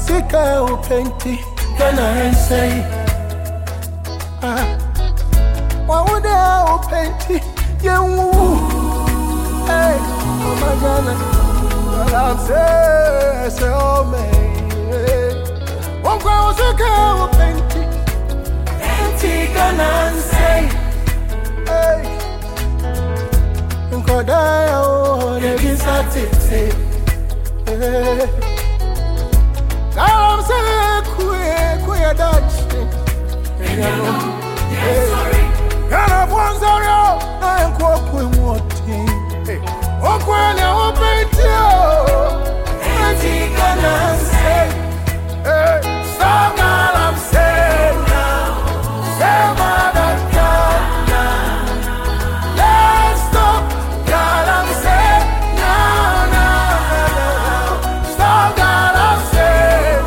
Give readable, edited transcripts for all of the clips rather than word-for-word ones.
Sika o plenty, can I say? Why would I o plenty? You, hey, oh my God, I'm say, oh man. One ground Sika o plenty, can I say? Hey, could I oh, the satisfied? Hey. I'm saying, queer Dutch. Sorry. Can I want sorry? I am quoting what he. Oh, when you open to you, can I say, stop, I'm saying now. Say, mother, let's stop, God, I'm saying now. Stop, God, I'm saying.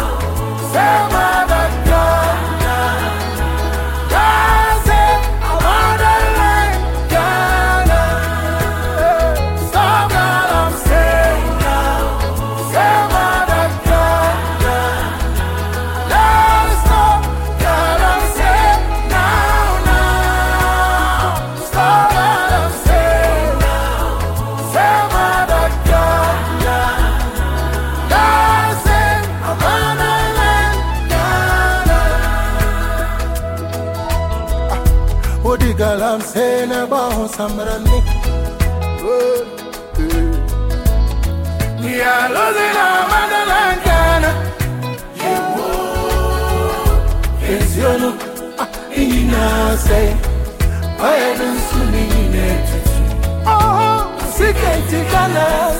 Girl, I'm saying about somebody. Yeah, losing our motherland, Ghana. Yes, you know, I say, I haven't seen it. Oh, sick and Ghana,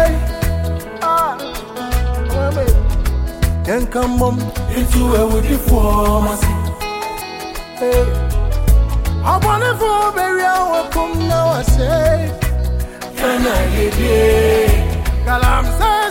say, then come on into a woody form. Hey. I want to go very well, come now, I say, can I get it? I'm saying.